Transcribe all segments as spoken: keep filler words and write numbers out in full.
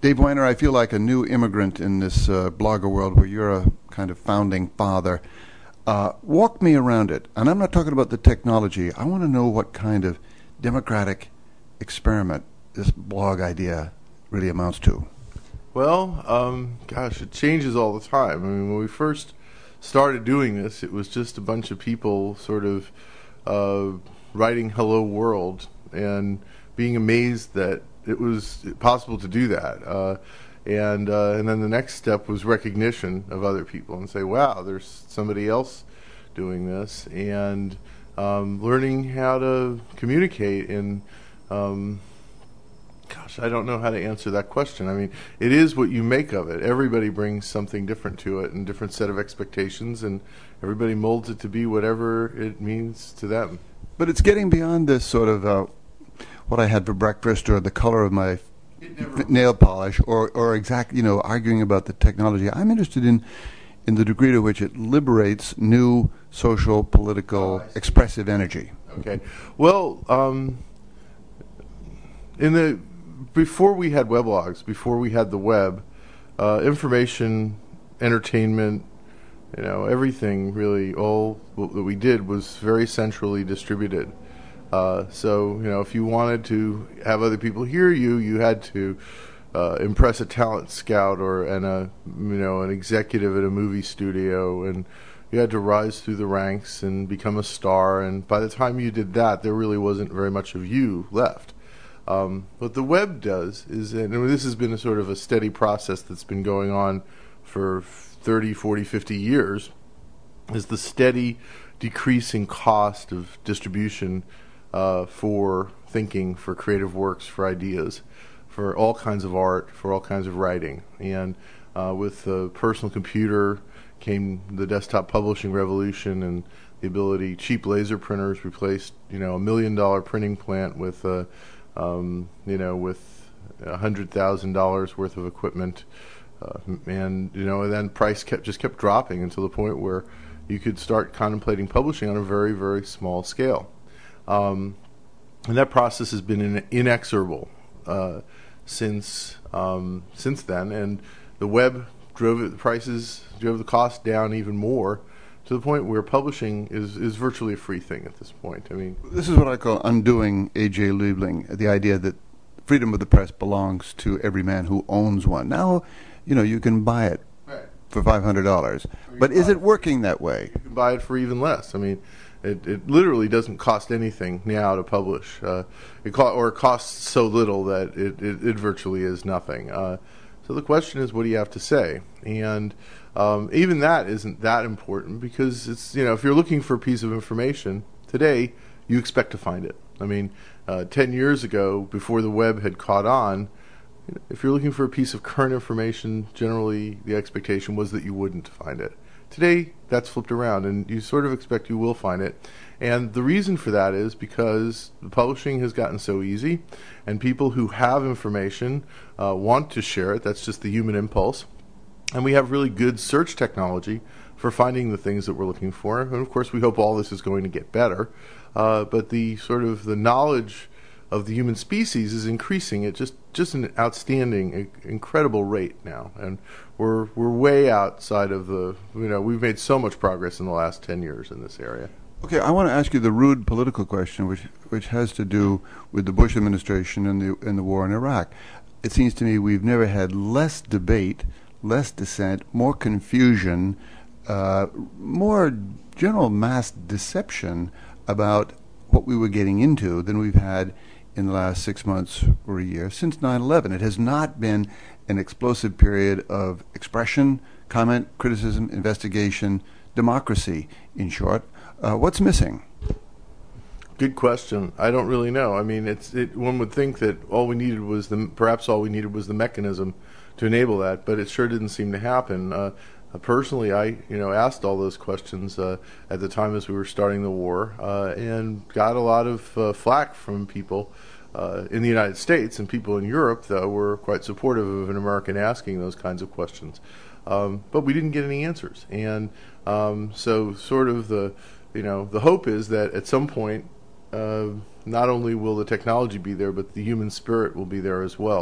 Dave Weiner, I feel like a new immigrant in this uh, blogger world where you're a kind of founding father. Uh, walk me around it. And I'm not talking about the technology. I want to know what kind of democratic experiment this blog idea really amounts to. Well, um, gosh, it changes all the time. I mean, when we first started doing this, it was just a bunch of people sort of uh, writing "Hello World" and being amazed that it was possible to do that. Uh, and uh, and then the next step was recognition of other people and say, wow, there's somebody else doing this, and um, learning how to communicate and um, Gosh, I don't know how to answer that question. I mean, it is what you make of it. Everybody brings something different to it and different set of expectations, and everybody molds it to be whatever it means to them. But it's getting beyond this sort of uh, what I had for breakfast or the color of my f- nail polish or, or exactly, you know, arguing about the technology. I'm interested in, in the degree to which it liberates new social, political, oh, expressive energy. Okay. Well, um, in the... Before we had weblogs, before we had the web, uh, information, entertainment, you know, everything really, all that we did was very centrally distributed. Uh, so, you know, if you wanted to have other people hear you, you had to uh, impress a talent scout or and a you know an executive at a movie studio, and you had to rise through the ranks and become a star. And by the time you did that, there really wasn't very much of you left. Um, what the web does is, and this has been a sort of a steady process that's been going on for thirty, forty, fifty years, is the steady decreasing cost of distribution uh, for thinking, for creative works, for ideas, for all kinds of art, for all kinds of writing. And uh, with the personal computer came the desktop publishing revolution, and the ability, cheap laser printers replaced, you know, a million dollar printing plant with a Um, you know, with a hundred thousand dollars worth of equipment, uh, and you know, and then price kept just kept dropping until the point where you could start contemplating publishing on a very, very small scale. Um, and that process has been in, inexorable uh, since um, since then. And the web drove it, the prices, drove the cost down even more, to the point where publishing is, is virtually a free thing at this point. I mean, this is what I call undoing A J Liebling, the idea that freedom of the press belongs to every man who owns one. Now, you know, you can buy it right. for five hundred dollars. But is it working that way? You can buy it for even less. I mean, it, it literally doesn't cost anything now to publish. Uh, it co- or it costs so little that it, it, it virtually is nothing. Uh, so the question is, what do you have to say? And Um, even that isn't that important, because it's, you know, if you're looking for a piece of information today, you expect to find it. I mean, uh, ten years ago, before the web had caught on, you know, if you're looking for a piece of current information, generally the expectation was that you wouldn't find it. Today, that's flipped around, and you sort of expect you will find it. And the reason for that is because the publishing has gotten so easy, and people who have information uh, want to share it. That's just the human impulse. And we have really good search technology for finding the things that we're looking for. And of course, we hope all this is going to get better. Uh, but the sort of the knowledge of the human species is increasing at just, just an outstanding, incredible rate now. And we're we're way outside of the, you know, we've made so much progress in the last ten years in this area. Okay, I want to ask you the rude political question, which which has to do with the Bush administration and the and the war in Iraq. It seems to me we've never had less debate, less dissent, more confusion, uh, more general mass deception about what we were getting into than we've had in the last six months or a year since nine eleven. It has not been an explosive period of expression, comment, criticism, investigation, democracy, in short. Uh, what's missing? Good question. I don't really know. I mean, it's it, one would think that all we needed was the perhaps all we needed was the mechanism to enable that, but it sure didn't seem to happen. Uh, personally, I you know asked all those questions uh, at the time as we were starting the war, uh, and got a lot of uh, flack from people uh, in the United States, and people in Europe, though, were quite supportive of an American asking those kinds of questions. Um, but we didn't get any answers, and um, so sort of the you know the hope is that at some point, Uh, not only will the technology be there, but the human spirit will be there as well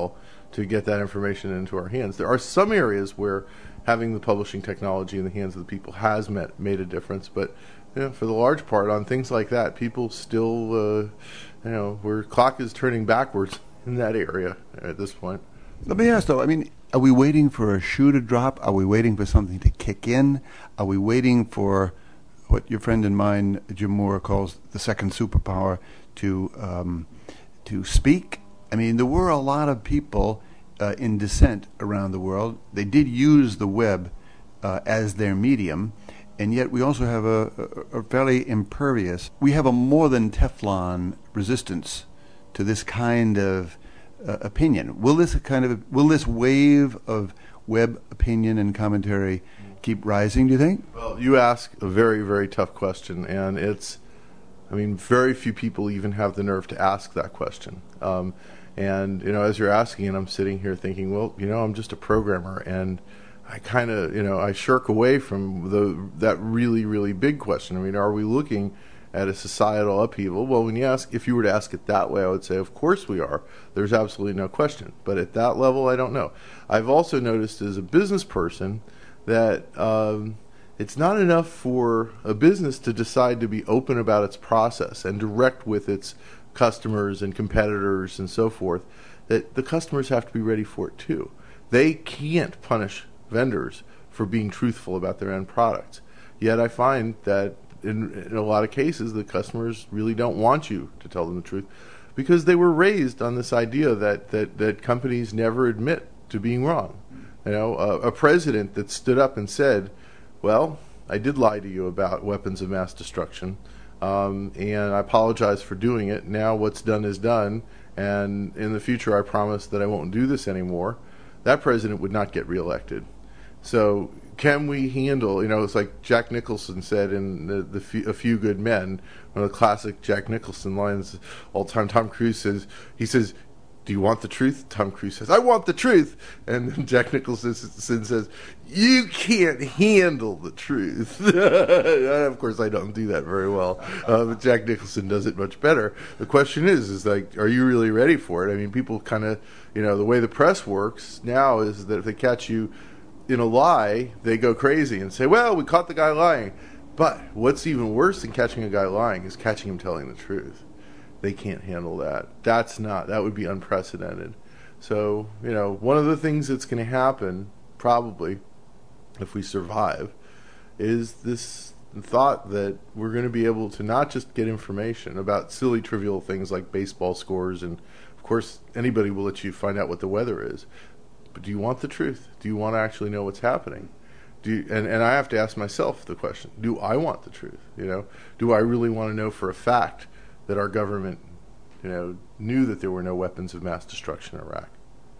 to get that information into our hands. There are some areas where having the publishing technology in the hands of the people has met, made a difference, but you know, for the large part, on things like that, people still, uh, you know, where clock is turning backwards in that area at this point. Let me ask, though, I mean, are we waiting for a shoe to drop? Are we waiting for something to kick in? Are we waiting for what your friend and mine, Jim Moore, calls the second superpower to um, to speak? I mean, there were a lot of people uh, in dissent around the world. They did use the web uh, as their medium, and yet we also have a, a, a fairly impervious, we have a more than Teflon resistance to this kind of uh, opinion. Will this kind of, will this wave of web opinion and commentary keep rising, do you think? Well, you ask a very, very tough question, and it's, I mean, very few people even have the nerve to ask that question. Um, and, you know, as you're asking, and I'm sitting here thinking, well, you know, I'm just a programmer, and I kind of, you know, I shirk away from the that really, really big question. I mean, are we looking at a societal upheaval? Well, when you ask, if you were to ask it that way, I would say, of course we are. There's absolutely no question. But at that level, I don't know. I've also noticed as a business person that um, it's not enough for a business to decide to be open about its process and direct with its customers and competitors and so forth, that the customers have to be ready for it too. They can't punish vendors for being truthful about their end products. Yet I find that in, in a lot of cases, the customers really don't want you to tell them the truth because they were raised on this idea that, that, that companies never admit to being wrong. You know, a, a president that stood up and said, well, I did lie to you about weapons of mass destruction, um, and I apologize for doing it. Now what's done is done, and in the future I promise that I won't do this anymore. That president would not get reelected. So can we handle, you know, it's like Jack Nicholson said in the, the few, A Few Good Men, one of the classic Jack Nicholson lines all the time. Tom Cruise says, he says, do you want the truth? Tom Cruise says, I want the truth. And then Jack Nicholson says, you can't handle the truth. Of course, I don't do that very well, uh, but Jack Nicholson does it much better. The question is, is like, are you really ready for it? I mean, people kind of, you know, the way the press works now is that if they catch you in a lie, they go crazy and say, well, we caught the guy lying. But what's even worse than catching a guy lying is catching him telling the truth. They can't handle that. That's not, that would be unprecedented. So, you know, one of the things that's going to happen, probably, if we survive, is this thought that we're going to be able to not just get information about silly, trivial things like baseball scores, and, of course, anybody will let you find out what the weather is. But do you want the truth? Do you want to actually know what's happening? Do you, and, and I have to ask myself the question, do I want the truth? You know, do I really want to know for a fact that our government, you know, knew that there were no weapons of mass destruction in Iraq?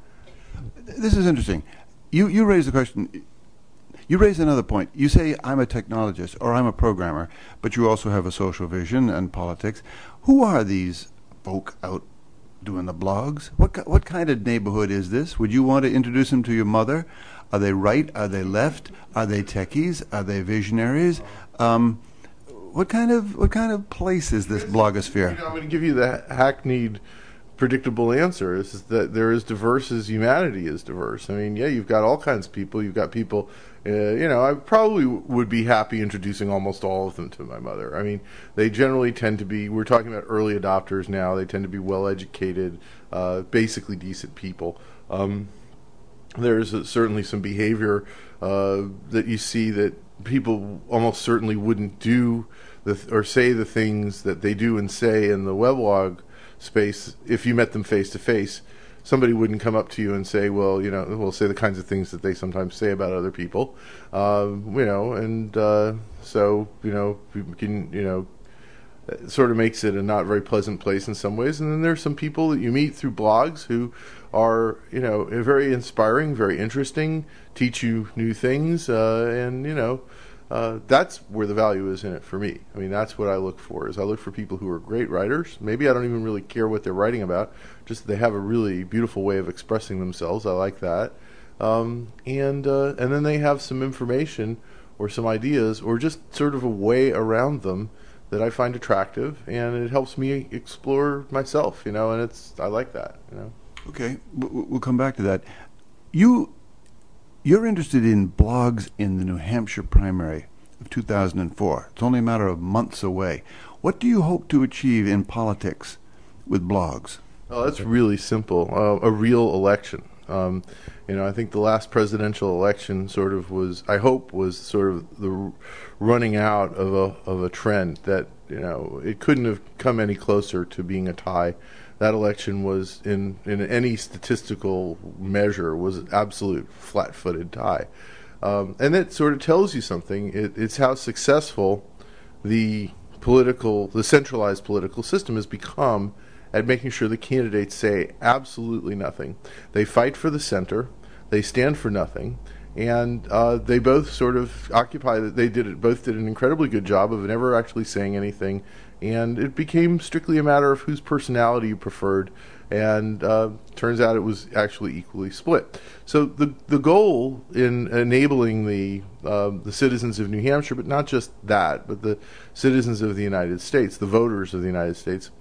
This is interesting. You you raise the question, you raise another point. You say, I'm a technologist or I'm a programmer, but you also have a social vision and politics. Who are these folk out doing the blogs? What what kind of neighborhood is this? Would you want to introduce them to your mother? Are they right? Are they left? Are they techies? Are they visionaries? Um, what kind of what kind of place is this blogosphere? You know, I'm going to give you the hackneyed, predictable answer: is that they're as diverse as humanity is diverse. I mean, yeah, you've got all kinds of people. You've got people. Uh, you know, I probably would be happy introducing almost all of them to my mother. I mean, they generally tend to be, we're talking about early adopters now, they tend to be well-educated, uh, basically decent people. Um, there's uh, certainly some behavior uh, that you see that people almost certainly wouldn't do the th- or say the things that they do and say in the weblog space if you met them face-to-face. Somebody wouldn't come up to you and say, well, you know, we'll say the kinds of things that they sometimes say about other people, um, you know, and uh, so, you know, we can, you know, it sort of makes it a not very pleasant place in some ways. And then there's some people that you meet through blogs who are, you know, very inspiring, very interesting, teach you new things, uh, and, you know, Uh, that's where the value is in it for me. I mean, that's what I look for, is I look for people who are great writers. Maybe I don't even really care what they're writing about, just that they have a really beautiful way of expressing themselves. I like that. Um, and uh, and then they have some information or some ideas or just sort of a way around them that I find attractive, and it helps me explore myself, you know, and it's I like that, you know. Okay, w- w- we'll come back to that. You, you're interested in blogs in the New Hampshire primary of two thousand four. It's only a matter of months away. What do you hope to achieve in politics with blogs? Oh, that's really simple. Uh, a real election. Um, you know, I think the last presidential election sort of was, I hope, was sort of the running out of a of a trend that, you know, it couldn't have come any closer to being a tie. That election was, in in any statistical measure, was absolute flat-footed tie, um, and that sort of tells you something. It, it's how successful the political, the centralized political system has become at making sure the candidates say absolutely nothing. They fight for the center, they stand for nothing, and uh, they both sort of occupy. They did it. Both did an incredibly good job of never actually saying anything, and it became strictly a matter of whose personality you preferred. And uh, turns out it was actually equally split. So the the goal in enabling the uh, the citizens of New Hampshire, but not just that, but the citizens of the United States, the voters of the United States,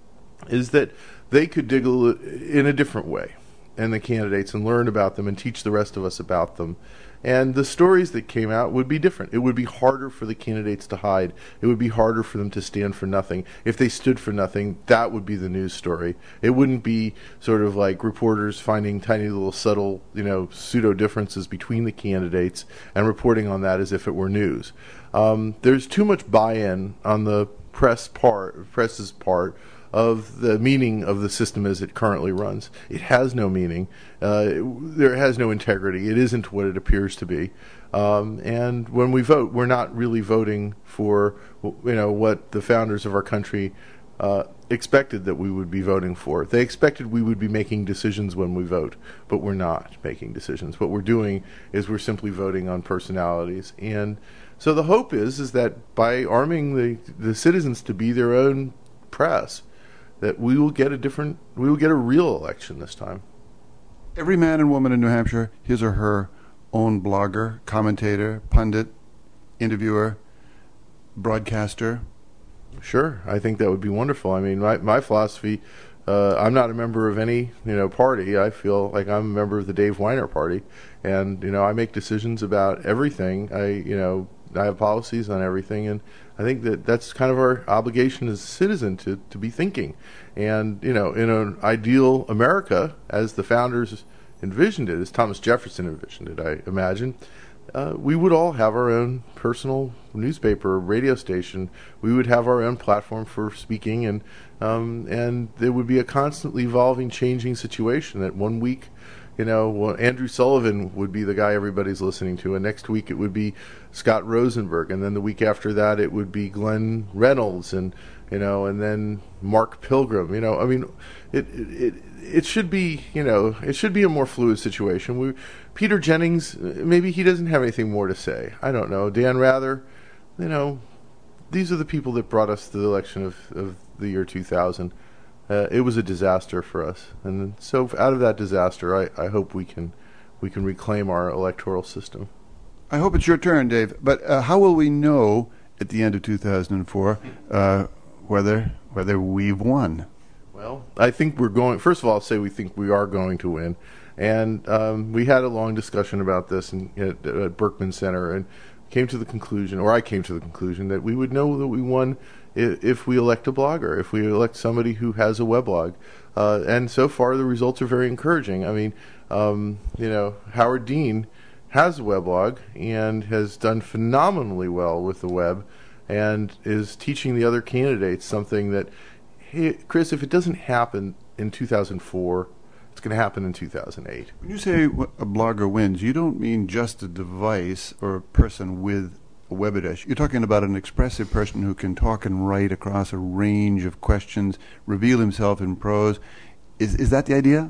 is that they could dig a li- in a different way and the candidates and learn about them and teach the rest of us about them. And the stories that came out would be different. It would be harder for the candidates to hide. It would be harder for them to stand for nothing. If they stood for nothing, that would be the news story. It wouldn't be sort of like reporters finding tiny little subtle, you know, pseudo differences between the candidates and reporting on that as if it were news. Um, there's too much buy-in on the press part, press's part, of the meaning of the system as it currently runs. It has no meaning. Uh, it, there has no integrity. It isn't what it appears to be. Um, and when we vote, we're not really voting for, you know, what the founders of our country uh, expected that we would be voting for. They expected we would be making decisions when we vote, but we're not making decisions. What we're doing is we're simply voting on personalities. And so the hope is is that by arming the, the citizens to be their own press, that we will get a different, we will get a real election this time. Every man and woman in New Hampshire, his or her own blogger, commentator, pundit, interviewer, broadcaster. Sure, I think that would be wonderful. I mean, my my philosophy, uh, I'm not a member of any, you know, party. I feel like I'm a member of the Dave Weiner party, and, you know, I make decisions about everything. I, you know, I have policies on everything, and I think that that's kind of our obligation as a citizen to, to be thinking. And, you know, in an ideal America, as the founders envisioned it, as Thomas Jefferson envisioned it, I imagine, uh, we would all have our own personal newspaper, radio station. We would have our own platform for speaking, and um, and there would be a constantly evolving, changing situation that one week, you know, well, Andrew Sullivan would be the guy everybody's listening to, and next week it would be Scott Rosenberg, and then the week after that it would be Glenn Reynolds, and, you know, and then Mark Pilgrim. You know, I mean, it it it should be, you know, it should be a more fluid situation. We, Peter Jennings, maybe he doesn't have anything more to say. I don't know. Dan Rather, you know, these are the people that brought us to the election of, of the year two thousand. Uh, it was a disaster for us, and so out of that disaster, I, I hope we can we can reclaim our electoral system. I hope it's your turn, Dave. But uh, how will we know at the end of two thousand four uh, whether whether we've won? Well, I think we're going. First of all, I'll say we think we are going to win, and um, we had a long discussion about this in, at, at Berkman Center, and came to the conclusion, or I came to the conclusion, that we would know that we won if we elect a blogger, if we elect somebody who has a weblog. Uh, and so far, the results are very encouraging. I mean, um, you know, Howard Dean has a weblog and has done phenomenally well with the web, and is teaching the other candidates something that, hey, Chris, if it doesn't happen in two thousand four, it's going to happen in two thousand eight. When you say a blogger wins, you don't mean just a device or a person with a web edition. You're talking about an expressive person who can talk and write across a range of questions, reveal himself in prose. Is is that the idea?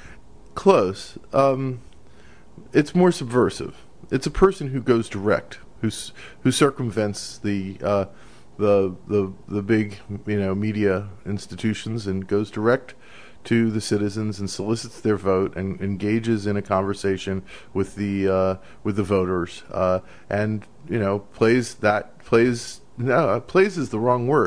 Close. Um, it's more subversive. It's a person who goes direct, who who circumvents the uh, the the the big, you know, media institutions, and goes direct to the citizens and solicits their vote and engages in a conversation with the uh, with the voters, uh, and, you know, plays that plays no plays is the wrong word.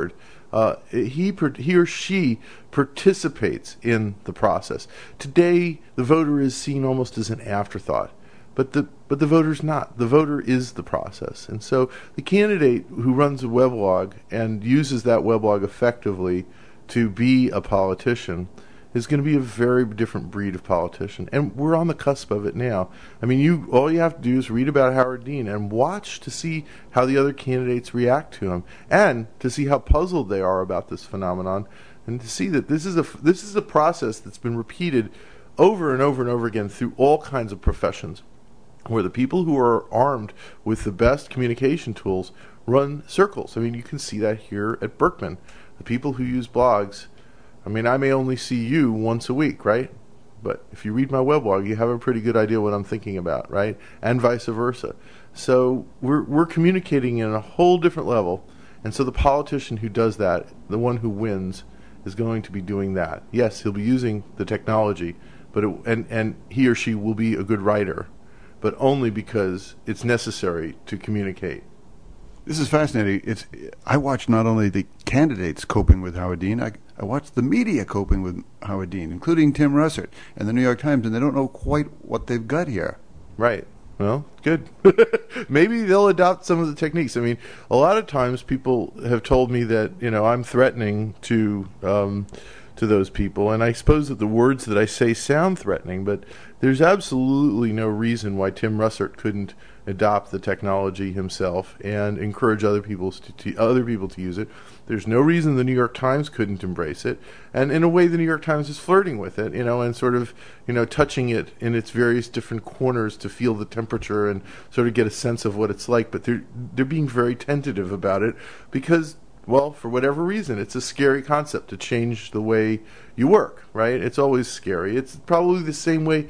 Uh, he he or she participates in the process. Today, the voter is seen almost as an afterthought, but the but the voter's not. The voter is the process, and so the candidate who runs a weblog and uses that weblog effectively to be a politician is going to be a very different breed of politician, and we're on the cusp of it now. I mean, you all you have to do is read about Howard Dean and watch to see how the other candidates react to him, and to see how puzzled they are about this phenomenon, and to see that this is a this is a process that's been repeated over and over and over again through all kinds of professions, where the people who are armed with the best communication tools run circles. I mean, you can see that here at Berkman. The people who use blogs, I mean, I may only see you once a week, right? But if you read my weblog, you have a pretty good idea what I'm thinking about, right? And vice versa. So we're we're communicating in a whole different level. And so the politician who does that, the one who wins, is going to be doing that. Yes, he'll be using the technology, but it, and and he or she will be a good writer, but only because it's necessary to communicate. This is fascinating. It's I watch not only the candidates coping with Howard Dean, I, I watch the media coping with Howard Dean, including Tim Russert and the New York Times, and they don't know quite what they've got here. Right. Well, good. Maybe they'll adopt some of the techniques. I mean, a lot of times people have told me that, you know, I'm threatening to um, to those people, and I suppose that the words that I say sound threatening, but there's absolutely no reason why Tim Russert couldn't adopt the technology himself and encourage other people to, to other people to use it. There's no reason the New York Times couldn't embrace it, and in a way, the New York Times is flirting with it, you know, and sort of, you know, touching it in its various different corners to feel the temperature and sort of get a sense of what it's like. But they're they're being very tentative about it because, well, for whatever reason, it's a scary concept to change the way you work, right? It's always scary. It's probably the same way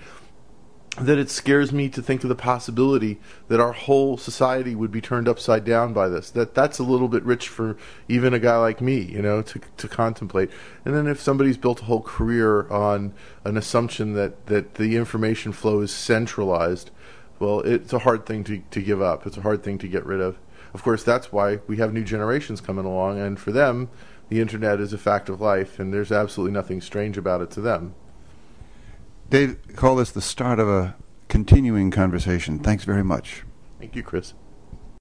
that it scares me to think of the possibility that our whole society would be turned upside down by this. That that's a little bit rich for even a guy like me, you know, to to contemplate. And then if somebody's built a whole career on an assumption that, that the information flow is centralized, well, it's a hard thing to, to give up. It's a hard thing to get rid of. Of course, that's why we have new generations coming along, and for them, the internet is a fact of life, and there's absolutely nothing strange about it to them. Dave, call this the start of a continuing conversation. Thanks very much. Thank you, Chris.